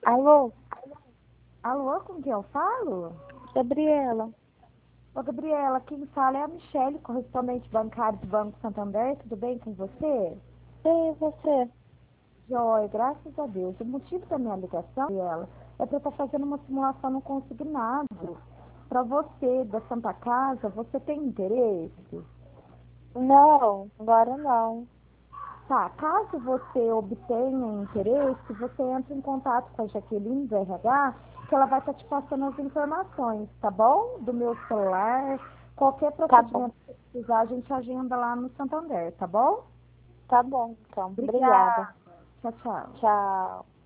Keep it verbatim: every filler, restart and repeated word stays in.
Alô, Alô, com quem eu falo? Gabriela. Ô, Gabriela, quem fala é a Michele, correspondente bancário do Banco Santander. Tudo bem com você? E você? Joia, graças a Deus. O motivo da minha ligação, Gabriela, é para eu estar fazendo uma simulação no consignado. Para você, da Santa Casa, você tem interesse? Não, agora não. Tá, caso você obtenha interesse, você entra em contato com a Jaqueline do R H, que ela vai estar te passando as informações, tá bom? Do meu celular, qualquer Tá bom, procedimento que você precisar, a gente agenda lá no Santander, tá bom? tá bom, então. Obrigada. Obrigada. Tchau, tchau. Tchau.